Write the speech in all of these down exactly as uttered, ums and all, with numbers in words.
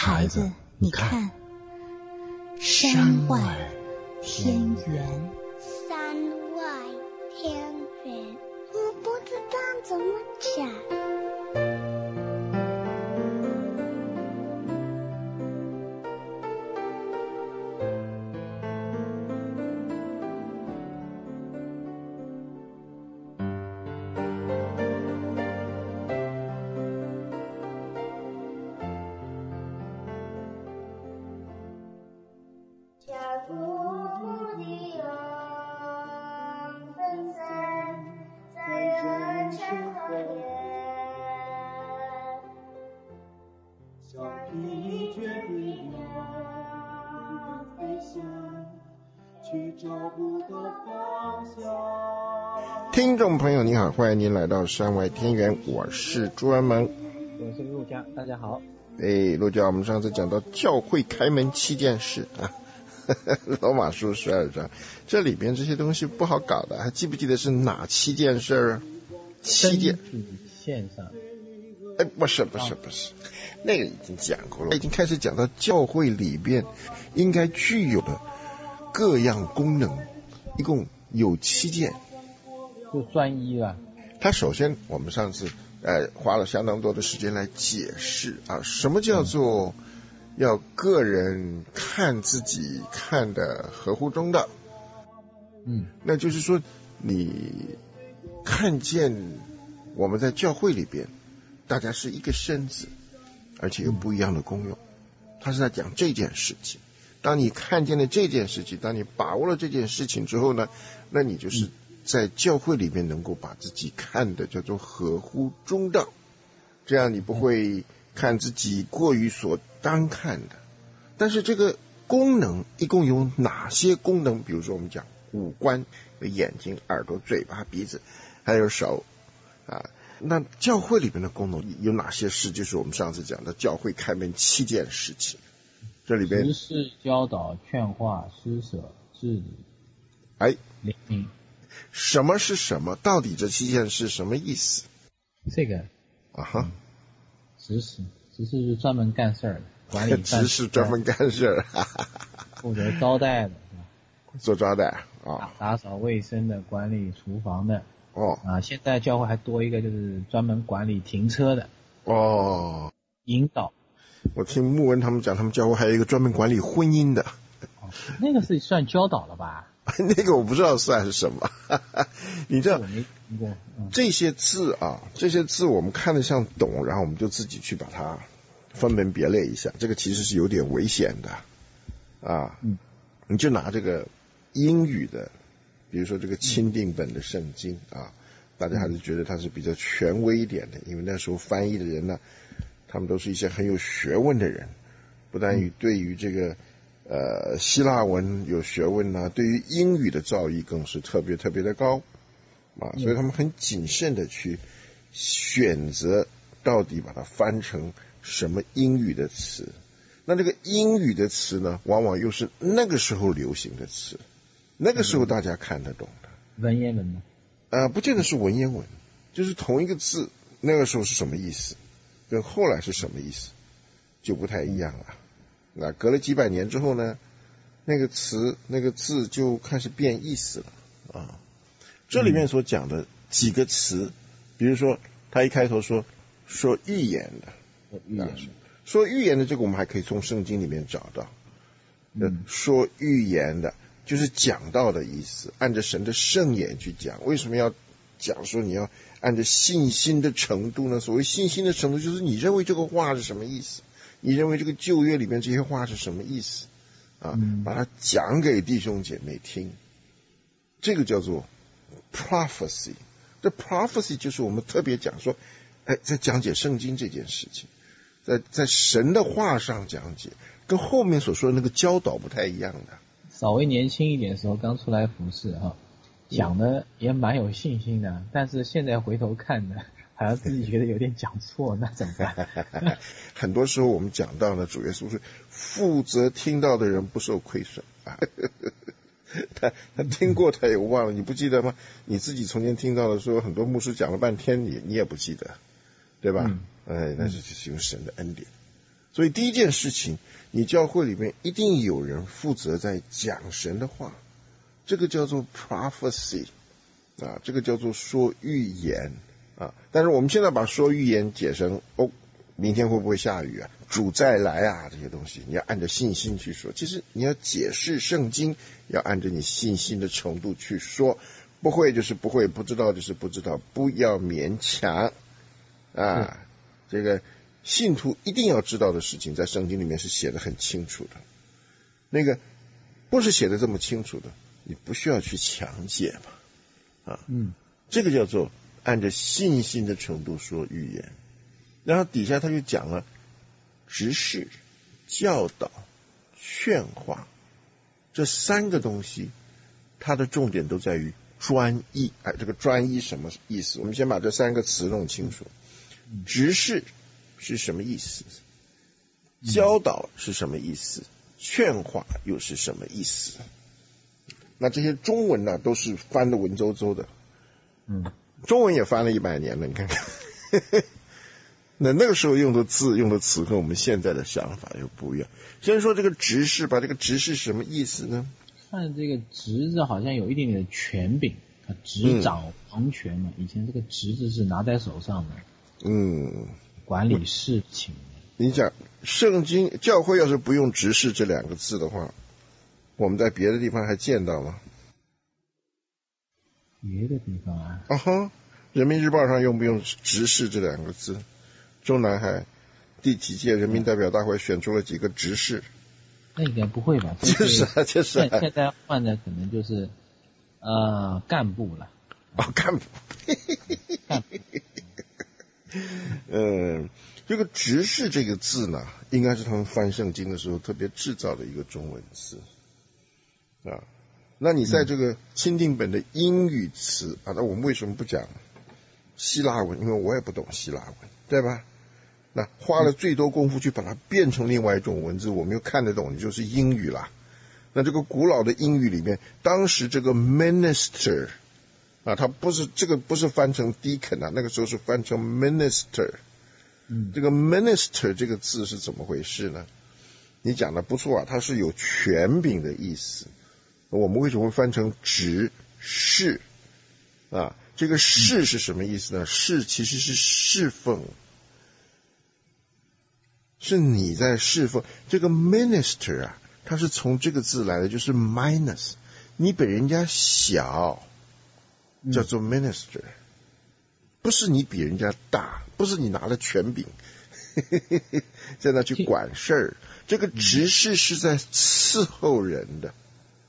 孩子，你看，山外天圆。 山外天圆，我不知道怎么讲。 听众朋友你好，欢迎您来到山外天圆，我是朱安萌， 我是陆家，大家好。 哎，陆家，我们上次讲到教会开门七件事啊，罗马书十二章，这里边这些东西不好搞的，还记不记得是哪七件事啊？七件。 线上。 哎，不是不是不是，那个已经讲过了，已经开始讲到教会里边应该具有的各样功能，一共有七件。 就专一了。 他首先我们上次呃花了相当多的时间来解释啊，什么叫做要个人看自己看的合乎中道。 嗯， 那就是说你看见我们在教会里边大家是一个身子，而且有不一样的功用，他是在讲这件事情。当你看见了这件事情，当你把握了这件事情之后呢，那你就是在教会里面能够把自己看的叫做合乎中道，这样你不会看自己过于所当看的。但是这个功能一共有哪些功能？比如说我们讲五官，有眼睛、耳朵、嘴巴、鼻子，还有手啊。那教会里面的功能有哪些事？就是我们上次讲的教会开门七件事情。这里边执事、教导、劝化、施舍、治理。 哎， 灵明。 什么是什么？到底这七件是什么意思？ 这个啊哈， 执事，执事是专门干事儿的，管理执事专门干事儿， 负责招待的， 做招待啊， 打扫卫生的，管理厨房的。 哦啊，现在教会还多一个，就是专门管理停车的。 哦， 引导。 我听牧文他们讲，他们教会还有一个专门管理婚姻的。 哦，那个是算教导了吧？ 那个我不知道算是什么。你知道我没听过、嗯、 这些字啊，这些字我们看得像懂，然后我们就自己去把它分门别类一下，这个其实是有点危险的啊。 嗯， 你就拿这个英语的，比如说这个钦定本的圣经啊，大家还是觉得它是比较权威一点的，因为那时候翻译的人呢，他们都是一些很有学问的人，不但于对于这个呃希腊文有学问呢、啊，对于英语的造诣更是特别特别的高啊，所以他们很谨慎的去选择到底把它翻成什么英语的词。那这个英语的词呢，往往又是那个时候流行的词，那个时候大家看得懂的。 文言文吗？ 呃，不见得是文言文，就是同一个字，那个时候是什么意思，跟后来是什么意思，就不太一样了。那隔了几百年之后呢，那个词、那个字就开始变意思了啊。这里面所讲的几个词，比如说他一开头说说预言的， 预言的， 说预言的这个我们还可以从圣经里面找到。 嗯， 说预言的就是讲道的意思，按着神的圣言去讲。为什么要讲说你要按着信心的程度呢？所谓信心的程度，就是你认为这个话是什么意思，你认为这个旧约里面这些话是什么意思啊？ 嗯、 把它讲给弟兄姐妹听，这个叫做 prophecy。这 prophecy 就是我们特别讲说，哎，在讲解圣经这件事情，在在神的话上讲解，跟后面所说的那个教导不太一样的。 稍微年轻一点的时候，刚出来服侍哈，讲的也蛮有信心的，但是现在回头看呢，好像自己觉得有点讲错，那怎么办？ 很多时候我们讲到呢，主耶稣是负责听到的人不受亏损啊。他他听过他也忘了，你不记得吗？你自己从前听到的说，很多牧师讲了半天，你你也不记得，对吧？ 嗯， 哎，那是就是用神的恩典。 所以第一件事情，你教会里面一定有人负责在讲神的话，这个叫做 prophecy 啊，这个叫做说预言啊。但是我们现在把说预言解成哦，明天会不会下雨啊？主再来啊，这些东西你要按照信心去说。其实你要解释圣经，要按照你信心的程度去说。不会就是不会，不知道就是不知道，不要勉强啊。这个信徒一定要知道的事情，在圣经里面是写得很清楚的。那个不是写得这么清楚的，你不需要去强解嘛。啊， 嗯， 这个叫做按照信心的程度说预言。然后底下他就讲了执事、教导、劝化这三个东西，它的重点都在于专一。哎，这个专一什么意思？我们先把这三个词弄清楚。执事是什么意思？教导是什么意思？劝化又是什么意思？那这些中文呢，都是翻的文绉绉的。 嗯， 中文也翻了一百年了，你看看。那那个时候用的字、用的词和我们现在的想法又不一样。先说这个执事吧，这个执事什么意思呢？ 看这个执字好像有一点点的权柄，执掌王权嘛。嗯、以前这个执字是拿在手上的， 嗯， 管理事情。 你讲圣经教会要是不用执事这两个字的话，我们在别的地方还见到吗？ 别的地方啊？ 啊哈，人民日报上用不用执事这两个字？中南海第几届人民代表大会选出了几个执事？ 那应该不会吧？ 就是啊，就是啊。 现在换的可能就是呃干部了。 哦，干部。 干部。 嗯，这个执事这个字呢，应该是他们翻圣经的时候特别制造的一个中文字啊。那你在这个钦定本的英语词啊，那我们为什么不讲希腊文？因为我也不懂希腊文，对吧？那花了最多功夫去把它变成另外一种文字，我们又看得懂，你就是英语啦。那这个古老的英语里面，当时这个 minister 啊，它不是这个不是翻成 deacon 啊，那个时候是翻成 minister。 嗯， 这个 minister 这个字是怎么回事呢？你讲的不错啊，它是有权柄的意思。我们为什么会翻成执事啊？这个事是什么意思呢？事其实是侍奉，是你在侍奉。这个 minister 啊，它是从这个字来的，就是 minus， 你比人家小，叫做 minister，、嗯、不是你比人家大，不是你拿了权柄在那去管事儿。这个执事是在伺候人的。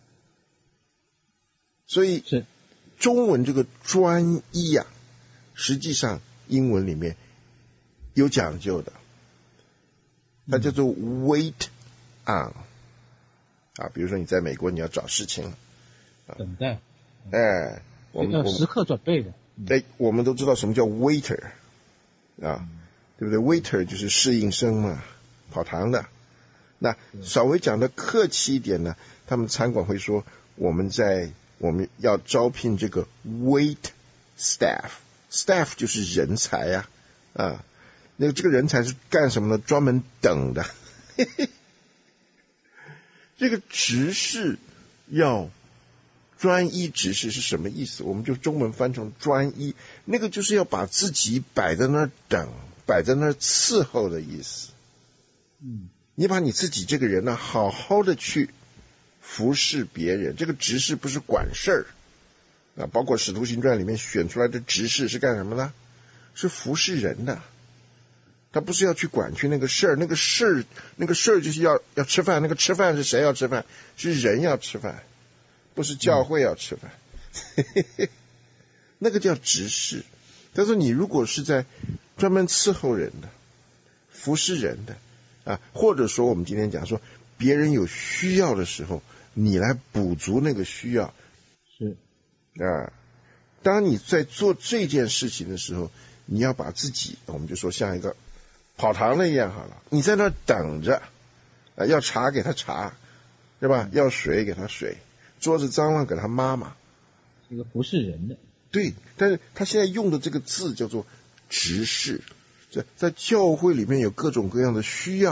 所以中文这个专一啊，实际上英文里面有讲究的，它叫做 wait on 啊。比如说你在美国你要找事情， 等待， 哎，我们要时刻准备的。 哎，我们都知道什么叫 waiter 啊，对不对 ？waiter 就是侍应生嘛，跑堂的。那稍微讲的客气一点呢，他们餐馆会说我们在我们要招聘这个 wait staff， staff 就是人才呀、啊，啊，那个这个人才是干什么呢？专门等的。这个执事要专一执事是什么意思？我们就中文翻成专一，那个就是要把自己摆在那儿等，摆在那儿伺候的意思。 嗯， 你把你自己这个人呢，好好的去服侍别人。这个执事不是管事儿啊，包括《使徒行传》里面选出来的执事是干什么呢？是服侍人的。他不是要去管去那个事儿，那个事儿，那个事儿就是要要吃饭。那个吃饭是谁要吃饭？是人要吃饭，不是教会要吃饭。那个叫执事。但是你如果是在专门伺候人的、服侍人的啊，或者说我们今天讲说别人有需要的时候，你来补足那个需要， 是啊。当你在做这件事情的时候，你要把自己，我们就说像一个跑堂的一样好了，你在那儿等着，啊，要茶给他茶，对吧？要水给他水，桌子脏了给他抹抹， 一个服侍人的。 对，但是他现在用的这个字叫做执事，在在教会里面有各种各样的需要，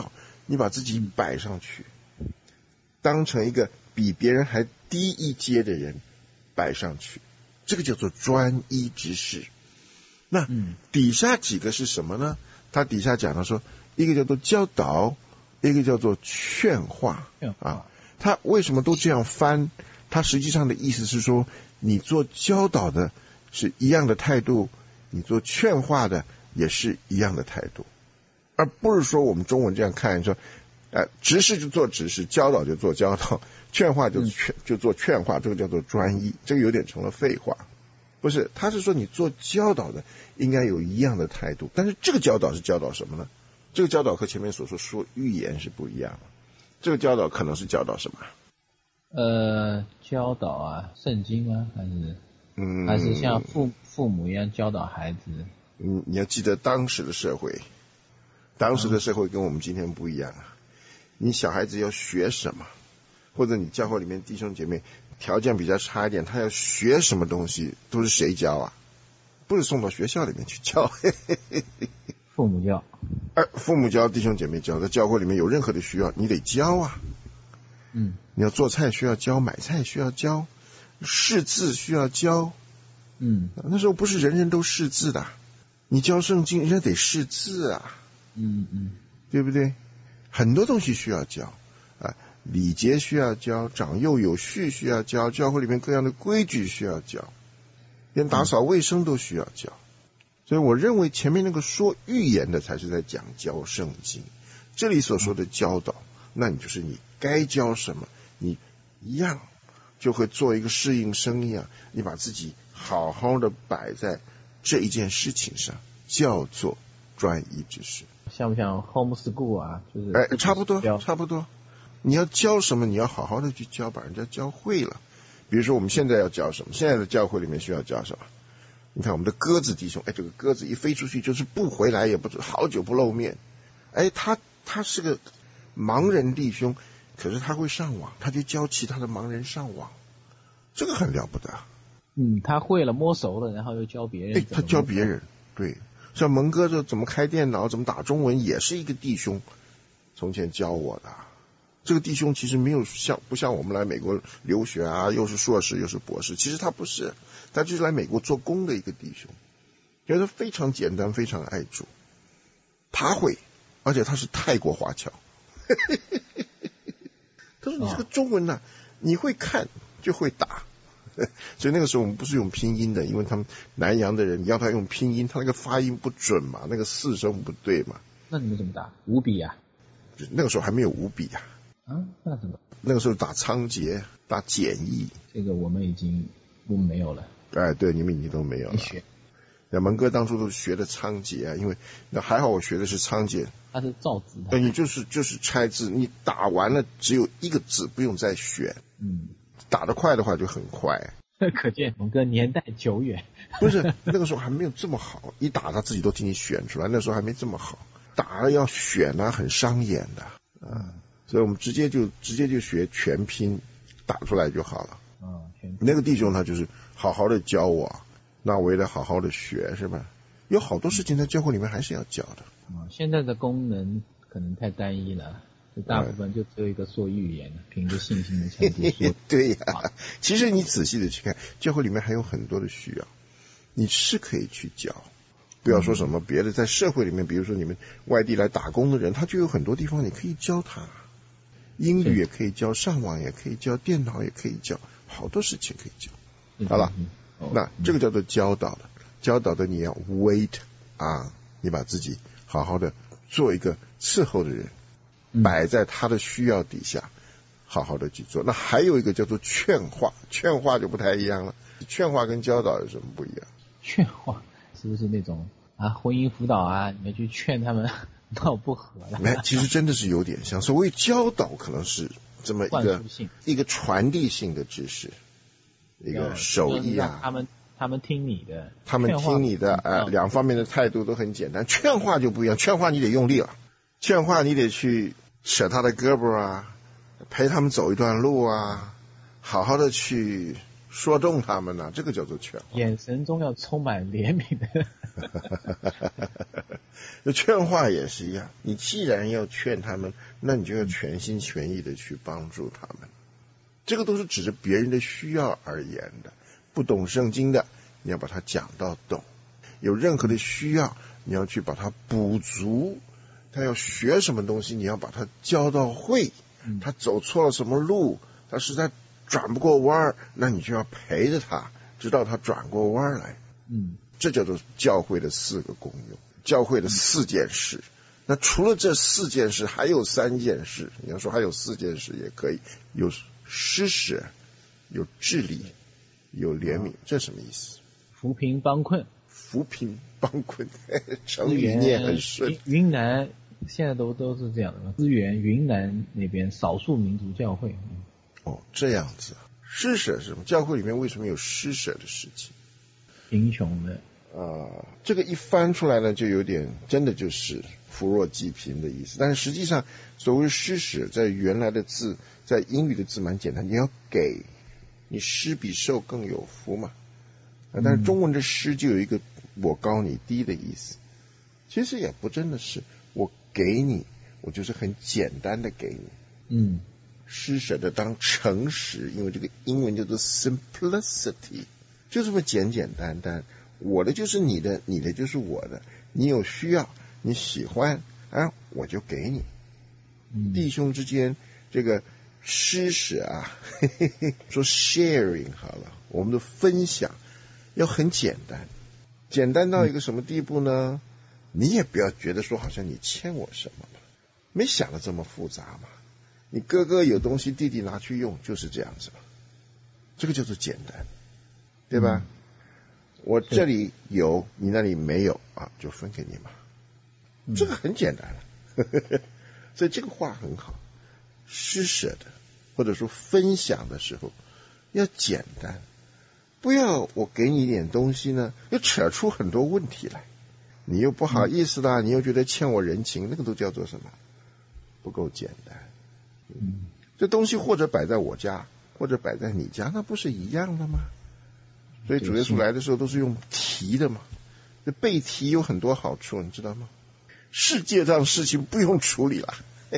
你把自己摆上去，当成一个比别人还低一阶的人摆上去，这个叫做专一之士。那底下几个是什么呢？他底下讲的说，一个叫做教导，一个叫做劝化啊。他为什么都这样翻？他实际上的意思是说，你做教导的是一样的态度，你做劝化的也是一样的态度，而不是说我们中文这样看说，呃，执事就做执事，教导就做教导，劝化就劝就做劝化，这个叫做专一，这个有点成了废话。不是，他是说你做教导的应该有一样的态度，但是这个教导是教导什么呢？这个教导和前面所说说预言是不一样的。这个教导可能是教导什么？ 呃，教导啊，圣经吗？还是嗯，还是像父父母一样教导孩子？ 嗯，你要记得当时的社会，当时的社会跟我们今天不一样啊。你小孩子要学什么，或者你教会里面弟兄姐妹条件比较差一点，他要学什么东西，都是谁教啊？不是送到学校里面去教， 父母教。 而父母教，弟兄姐妹教，在教会里面有任何的需要，你得教啊。 嗯， 你要做菜需要教，买菜需要教，识字需要教。 嗯， 那时候不是人人都识字的，你教圣经，人家得识字啊。 嗯嗯， 对不对？很多东西需要教啊，礼节需要教，长幼有序需要教，教会里面各样的规矩需要教，连打扫卫生都需要教。所以我认为前面那个说预言的才是在讲教圣经，这里所说的教导，那你就是你该教什么，你一样就会做一个适应生一样，你把自己好好的摆在这一件事情上，叫做专一之事。 像不像 homeschool 啊？就是哎，差不多，差不多。你要教什么，你要好好的去教，把人家教会了。比如说我们现在要教什么？现在的教会里面需要教什么？你看我们的鸽子弟兄，哎，这个鸽子一飞出去就是不回来，也不好久不露面。哎，他他是个盲人弟兄，可是他会上网，他就教其他的盲人上网，这个很了不得。 嗯，他会了，摸熟了，然后又教别人。 哎，他教别人，对。像蒙哥这怎么开电脑，怎么打中文，也是一个弟兄从前教我的。这个弟兄其实没有像不像我们来美国留学啊，又是硕士又是博士，其实他不是，他就是来美国做工的一个弟兄，觉得非常简单，非常爱主。他会，而且他是泰国华侨。他说你这个中文啊，你会看就会打。所以那个时候我们不是用拼音的，因为他们南洋的人，你要他用拼音，他那个发音不准嘛，那个四声不对嘛。 那你们怎么打？五笔啊？ 那个时候还没有五笔啊。 啊，那怎么？ 那个时候打仓颉，打简易。 这个我们已经我们没有了。 哎，对，你们已经都没有了。 学。 那蒙哥当初都学的仓颉啊，因为那还好我学的是仓颉。 它是造字的。 对，你就是就是拆字，你打完了只有一个字，不用再选。 嗯。 打得快的话就很快， 可见蒙哥年代久远。 不是那个时候还没有这么好，一打他自己都替你选出来，那时候还没这么好，打了要选啊，很伤眼的，嗯，所以我们直接就直接就学全拼，打出来就好了。 嗯， 那个弟兄他就是好好的教我，那我也得好好的学，是吧？有好多事情在教会里面还是要教的。 嗯，现在的功能可能太单一了。大部分就只有一个说预言，凭着信心的程度说。 对呀、啊，其实你仔细的去看，教会里面还有很多的需要，你是可以去教。不要说什么别的，在社会里面，比如说你们外地来打工的人，他就有很多地方你可以教他，英语也可以教，上网也可以教，电脑也可以教，好多事情可以教。好了，那这个叫做教导的，教导的你要 wait 啊，你把自己好好的做一个伺候的人。摆在他的需要底下，好好的去做。那还有一个叫做劝化，劝化就不太一样了。劝化跟教导有什么不一样？ 劝化是不是那种啊婚姻辅导啊，你要去劝他们闹不和了？ 没，其实真的是有点像。所谓教导可能是这么一个一个传递性的知识，一个手艺啊。 他们他们听你的， 他们听你的，呃，两方面的态度都很简单。劝化就不一样，劝化你得用力了，劝化你得去扯他的胳膊啊，陪他们走一段路啊，好好的去说动他们呢、啊，这个叫做劝化。 眼神中要充满怜悯的。劝化也是一样，你既然要劝他们，那你就要全心全意的去帮助他们。这个都是指着别人的需要而言的。不懂圣经的，你要把它讲到懂；有任何的需要，你要去把它补足。他要学什么东西，你要把他教到会。他走错了什么路，他实在转不过弯，那你就要陪着他，直到他转过弯来。 嗯， 这叫做教会的四个功用，教会的四件事。那除了这四件事，还有三件事。你要说还有四件事也可以，有施舍，有治理，有怜悯。这什么意思？ 扶贫帮困。 扶贫帮困，成语念很顺。 云南现在都都是这样的，资源云南那边少数民族教会。 哦，这样子。施舍是什么？教会里面为什么有施舍的事情？ 贫穷的啊、呃，这个一翻出来呢，就有点真的就是扶弱济贫的意思。但是实际上，所谓施舍在原来的字，在英语的字蛮简单，你要给，你施比受更有福嘛。啊、但是中文的施就有一个我高你低的意思。其实也不真的是我给你，我就是很简单的给你。 嗯， 施舍的当诚实，因为这个英文叫做 simplicity， 就这么简简单单。我的就是你的，你的就是我的。你有需要，你喜欢啊，我就给你。 嗯、 弟兄之间这个施舍啊，嘿嘿嘿，说 sharing 好了，我们的分享要很简单，简单到一个什么地步呢？你也不要觉得说好像你欠我什么嘛，没想的这么复杂嘛。你哥哥有东西，弟弟拿去用，就是这样子嘛。这个叫做简单，对吧？嗯、我这里有，你那里没有啊，就分给你嘛。嗯、这个很简单了，所以这个话很好。施舍的或者说分享的时候要简单，不要我给你一点东西呢，又扯出很多问题来。你又不好意思啦，嗯、你又觉得欠我人情，那个都叫做什么？不够简单。 嗯， 这东西或者摆在我家，或者摆在你家，那不是一样的吗？所以主耶稣来的时候都是用提的嘛。这被提有很多好处，你知道吗？世界上事情不用处理了，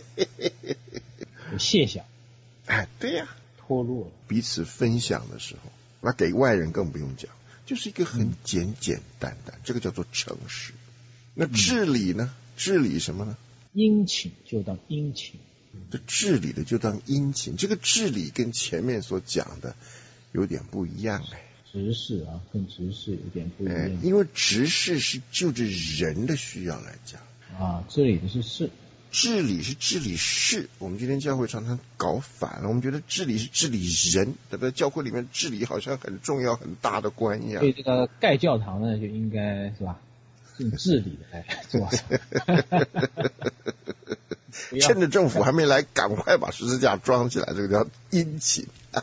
卸下。 哎，对呀、啊， 脱落了。 彼此分享的时候，那给外人更不用讲，就是一个很简简单单，嗯、这个叫做诚实。那治理呢？嗯、治理什么呢？ 殷勤就当殷勤。 这治理的就当殷勤，这个治理跟前面所讲的有点不一样哎。 执事啊，跟执事有点不一样。 哎，因为执事是就着人的需要来讲啊，治理的是事， 治理是治理事。我们今天教会常常搞反了，我们觉得治理是治理人，对不对？教会里面治理好像很重要很大的官一样。 所以这个盖教堂呢，就应该是吧，用治理来做。 趁着政府还没来，赶快把十字架装起来，这个叫殷勤，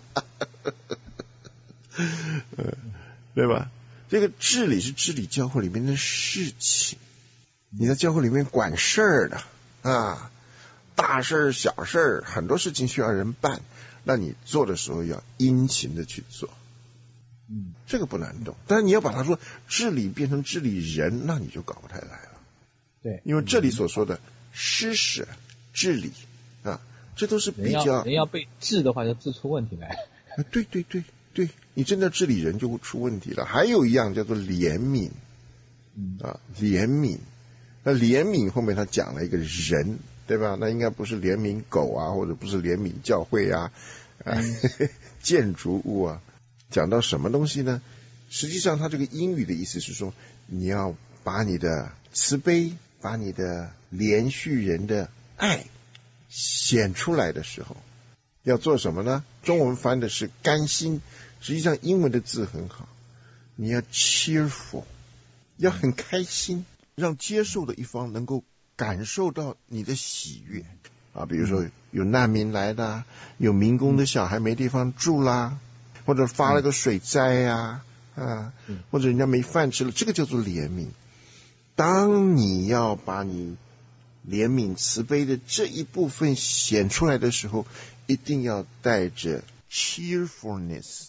对吧？这个治理是治理教会里面的事情，你在教会里面管事儿的啊，大事儿、小事儿，很多事情需要人办，那你做的时候要殷勤的去做。 嗯， 这个不难懂，但是你要把它说治理变成治理人，那你就搞不太来了。 对， 因为这里所说的施舍、治理啊，这都是比较人要人要被治的话，就治出问题来。 啊、对对对对，你真的治理人就会出问题了。还有一样叫做怜悯， 嗯啊，怜悯。那怜悯后面他讲了一个人，对吧？那应该不是怜悯狗啊，或者不是怜悯教会啊，啊嗯、 建筑物啊。讲到什么东西呢？实际上他这个英语的意思是说，你要把你的慈悲，把你的怜恤人的爱显出来的时候，要做什么呢？中文翻的是甘心，实际上英文的字很好，你要 cheerful， 要很开心，让接受的一方能够感受到你的喜悦啊。比如说有难民来的，有民工的小孩没地方住啦，或者发了个水灾呀、啊，啊，或者人家没饭吃了，这个叫做怜悯。当你要把你怜悯慈悲的这一部分显出来的时候，一定要带着 cheerfulness，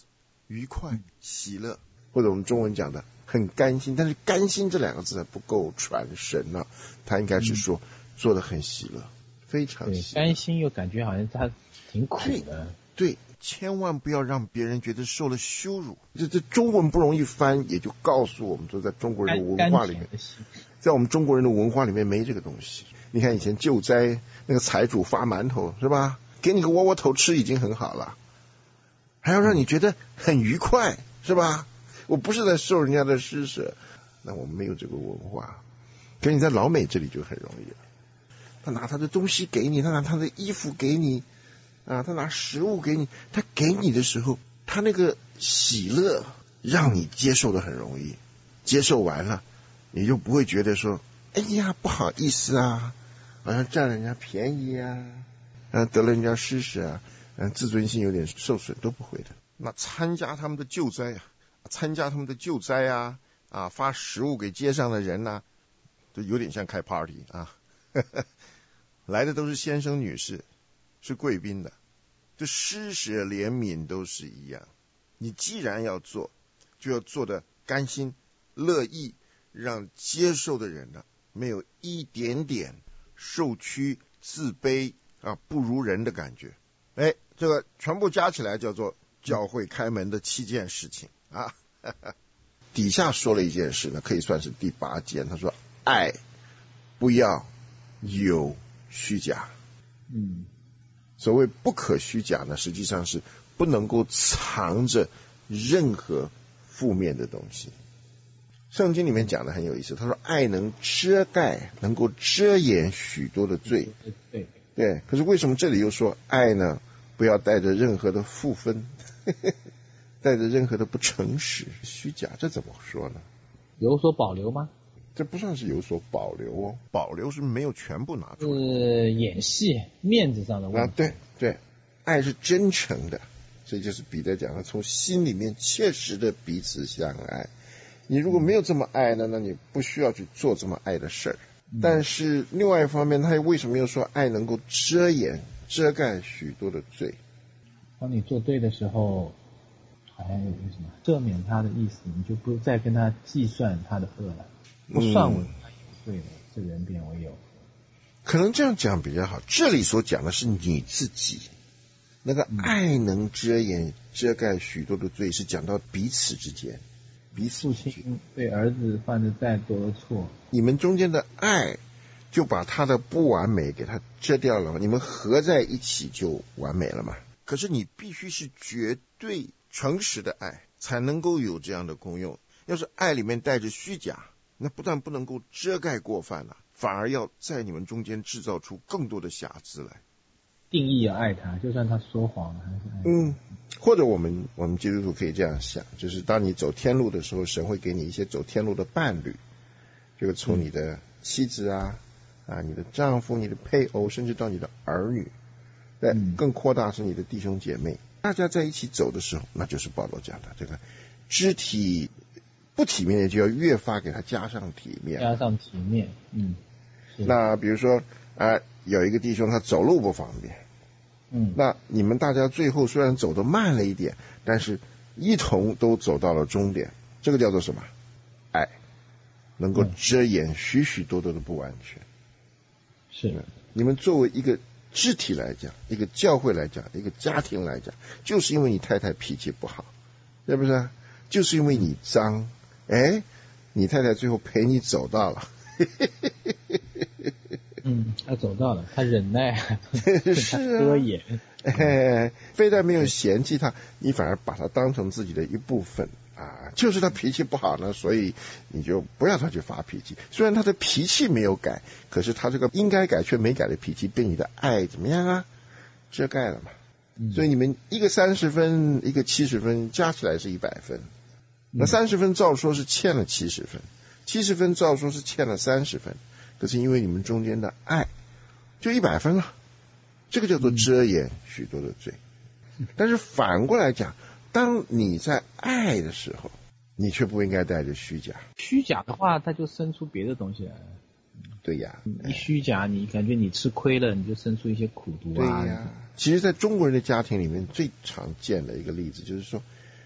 愉快、喜乐，或者我们中文讲的很甘心。但是甘心这两个字还不够传神啊，他应该是说、嗯、做得很喜乐，非常喜乐。 甘心又感觉好像他挺苦的。 对，对，千万不要让别人觉得受了羞辱。这这中文不容易翻，也就告诉我们说，在中国人的文化里面，在我们中国人的文化里面没这个东西。你看以前救灾，那个财主发馒头是吧？给你个窝窝头吃已经很好了，还要让你觉得很愉快是吧？我不是在受人家的施舍，那我们没有这个文化。可是你在老美这里就很容易了，他拿他的东西给你，他拿他的衣服给你啊，他拿食物给你，他给你的时候，他那个喜乐让你接受的很容易，接受完了你就不会觉得说哎呀不好意思啊，好像占了人家便宜啊，啊得了人家施舍啊，嗯，自尊心有点受损，都不会的。那参加他们的救灾啊，参加他们的救灾啊，啊发食物给街上的人呐、啊，都有点像开 party 啊，呵呵，来的都是先生女士，是贵宾的，这施舍怜悯都是一样。你既然要做，就要做的甘心乐意，让接受的人呢、啊，没有一点点受屈、自卑啊不如人的感觉。哎，这个全部加起来叫做教会开门的七件事情啊。呵呵，底下说了一件事呢，可以算是第八件。他说：爱不要有虚假。 嗯， 所谓不可虚假呢，实际上是不能够藏着任何负面的东西。圣经里面讲的很有意思，他说爱能遮盖，能够遮掩许多的罪。 对对，可是为什么这里又说爱呢？不要带着任何的负分，带着任何的不诚实、虚假，这怎么说呢？ 有所保留吗？ 这不算是有所保留哦，保留是没有全部拿出来。 呃，演戏，面子上的问题。 啊，对对，爱是真诚的，这就是彼得讲的，从心里面切实的彼此相爱。你如果没有这么爱呢，那你不需要去做这么爱的事儿。嗯、但是另外一方面，他为什么又说爱能够遮掩、遮盖许多的罪？ 当你做对的时候，好像有一个什么赦免他的意思，你就不再跟他计算他的恶了，不算为他有罪了，这人变为有。 可能这样讲比较好。这里所讲的是你自己，那个爱能遮掩、遮盖许多的罪，是讲到彼此之间。彼此父亲对儿子犯的再多的错， 你们中间的爱就把他的不完美给他遮掉了，你们合在一起就完美了嘛。可是你必须是绝对诚实的爱，才能够有这样的功用。要是爱里面带着虚假，那不但不能够遮盖过犯了、啊，反而要在你们中间制造出更多的瑕疵来。 定义要爱他，就算他说谎了还是爱他。 嗯，或者我们我们基督徒可以这样想，就是当你走天路的时候，神会给你一些走天路的伴侣，这个从你的妻子啊啊，你的丈夫、你的配偶，甚至到你的儿女，对，更扩大是你的弟兄姐妹，大家在一起走的时候，那就是保罗讲的这个肢体不体面的，就要越发给他加上体面， 加上体面。嗯， 那比如说啊，有一个弟兄他走路不方便， 嗯， 那你们大家最后虽然走得慢了一点，但是一同都走到了终点，这个叫做什么？爱，能够遮掩许许多多的不完全。 是， 你们作为一个肢体来讲，一个教会来讲，一个家庭来讲，就是因为你太太脾气不好，是不是？就是因为你脏，哎，你太太最后陪你走到了。 嗯，他走到了，他忍耐， 是啊， 遮掩， 哎，非但没有嫌弃他，你反而把他当成自己的一部分啊。就是他脾气不好呢，所以你就不要他去发脾气。虽然他的脾气没有改，可是他这个应该改却没改的脾气，被你的爱怎么样啊？遮盖了嘛。嗯、所以你们一个三十分，一个七十分，加起来是一百分。那三十分照说是欠了七十分，七十分照说是欠了三十分。可是因为你们中间的爱就一百分了，这个叫做遮掩许多的罪。但是反过来讲，当你在爱的时候，你却不应该带着虚假。 虚假的话，它就生出别的东西来了。 对呀， 一虚假，你感觉你吃亏了，你就生出一些苦毒啊。 对呀，其实在中国人的家庭里面最常见的一个例子就是说，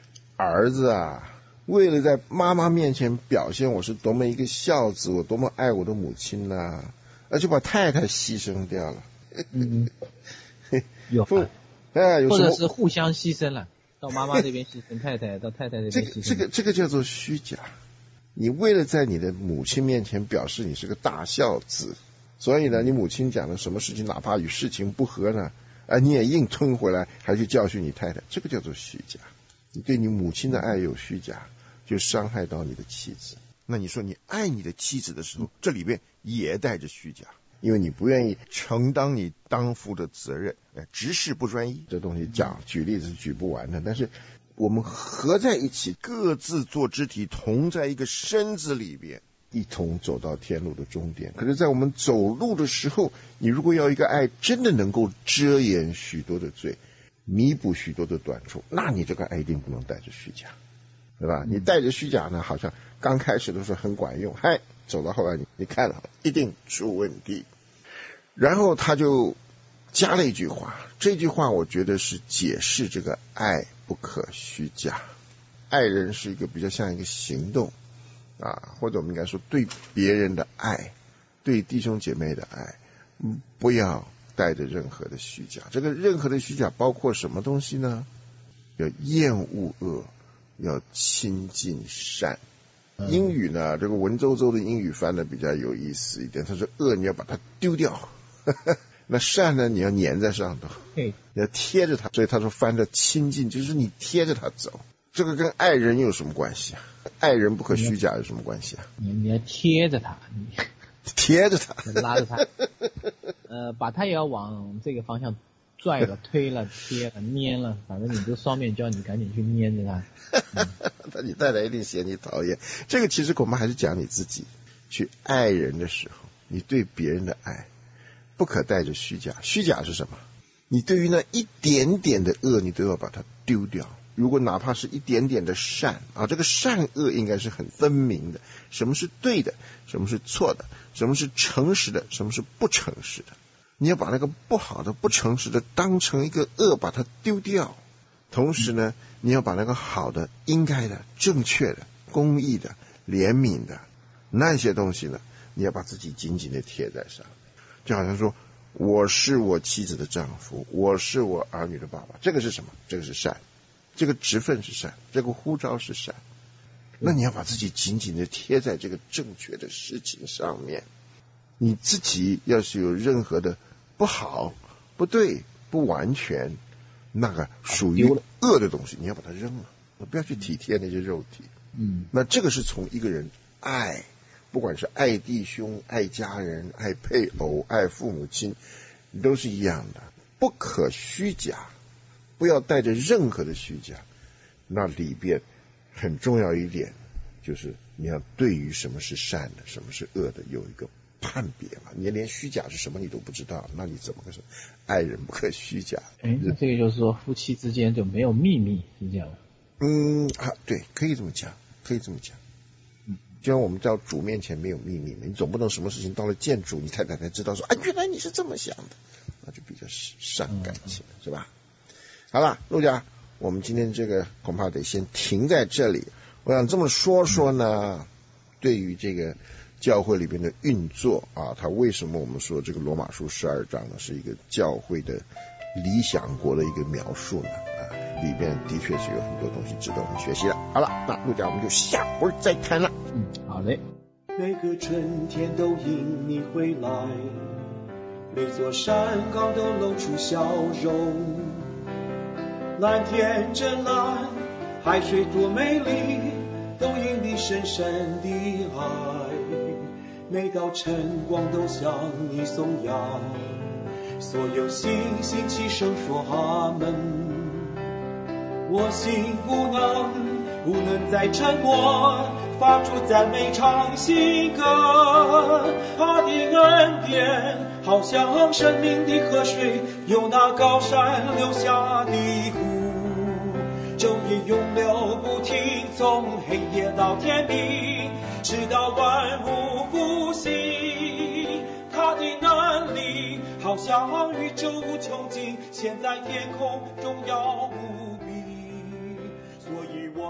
儿子啊，为了在妈妈面前表现我是多么一个孝子，我多么爱我的母亲呐、啊，而且把太太牺牲掉了。 嗯，有不，哎，有或什么者是互相牺牲了，到妈妈这边牺牲太太，到太太这这边牺牲。 个这个这个叫做虚假。你为了在你的母亲面前表示你是个大孝子，所以呢，你母亲讲的什么事情，哪怕与事情不合呢，啊，你也硬吞回来，还去教训你太太，这个叫做虚假。你对你母亲的爱有虚假，就伤害到你的妻子。那你说你爱你的妻子的时候，这里边也带着虚假，因为你不愿意承担你当父的责任，执事不专一，这东西讲举例子是举不完的。但是我们合在一起，各自做肢体，同在一个身子里边，一同走到天路的终点。可是在我们走路的时候，你如果要一个爱真的能够遮掩许多的罪，弥补许多的短处，那你这个爱一定不能带着虚假，对吧？你带着虚假呢，好像刚开始的时候很管用，嗨，走到后来你你看了一定出问题。然后他就加了一句话，这句话我觉得是解释这个爱不可虚假。爱人是一个比较像一个行动啊，或者我们应该说对别人的爱，对弟兄姐妹的爱，不要带着任何的虚假。这个任何的虚假包括什么东西呢？要厌恶恶，要亲近善。英语呢，这个文绉绉的英语翻的比较有意思一点，他说恶你要把它丢掉，那善呢你要粘在上头，你要贴着它，所以他说翻的亲近就是你贴着它走。这个跟爱人有什么关系啊？爱人不可虚假有什么关系啊？ 你你要贴着他，你贴着他， 拉着他，呃，把他也要往这个方向拽了、推了、贴了、粘了，反正你这双面胶，你赶紧去粘着他。嗯、 那你太太一定嫌你讨厌。这个其实恐怕还是讲你自己去爱人的时候，你对别人的爱不可带着虚假。虚假是什么？你对于那一点点的恶，你都要把它丢掉。如果哪怕是一点点的善啊，这个善恶应该是很分明的，什么是对的，什么是错的，什么是诚实的，什么是不诚实的。你要把那个不好的、不诚实的当成一个恶，把它丢掉。同时呢，你要把那个好的、应该的、正确的、公义的、怜悯的那些东西呢，你要把自己紧紧的贴在上。就好像说，我是我妻子的丈夫，我是我儿女的爸爸，这个是什么？这个是善，这个职分是善，这个呼召是善。那你要把自己紧紧的贴在这个正确的事情上面。你自己要是有任何的不好、不对、不完全，那个属于恶的东西，你要把它扔了，不要去体贴那些肉体。 嗯， 那这个是从一个人爱，不管是爱弟兄、爱家人、爱配偶、爱父母亲，都是一样的，不可虚假，不要带着任何的虚假。那里边很重要一点，就是你要对于什么是善的，什么是恶的，有一个判别嘛。你连虚假是什么你都不知道，那你怎么个说爱人不可虚假？ 哎，那这个就是说夫妻之间就没有秘密，是这样吗？ 嗯啊，对，可以这么讲，可以这么讲。嗯，就像我们到主面前没有秘密嘛，你总不能什么事情到了见主，你太太才知道说啊，原来你是这么想的，那就比较伤感情，嗯、是吧？好了，陆家，我们今天这个恐怕得先停在这里。我想这么说说呢，嗯、对于这个教会里边的运作啊，它为什么我们说这个罗马书十二章呢是一个教会的理想国的一个描述呢？啊，里边的确是有很多东西值得我们学习的。好了，那陆家我们就下回再谈了。 嗯，好嘞。 每个春天都因你回来，每座山岗都露出笑容。蓝天真蓝，海水多美丽，都因你深深的爱。每道晨光都向你颂扬，所有星星齐声说阿门。我心不能不能再沉默，发出赞美唱新歌。他的恩典好像生命的河水，由那高山流下的湖，昼夜永流不停，从黑夜到天明，直到万物复兴。他的能力好像宇宙无穷尽，现在天空中要无比，所以我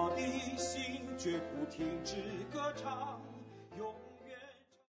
我的心绝不停止歌唱，永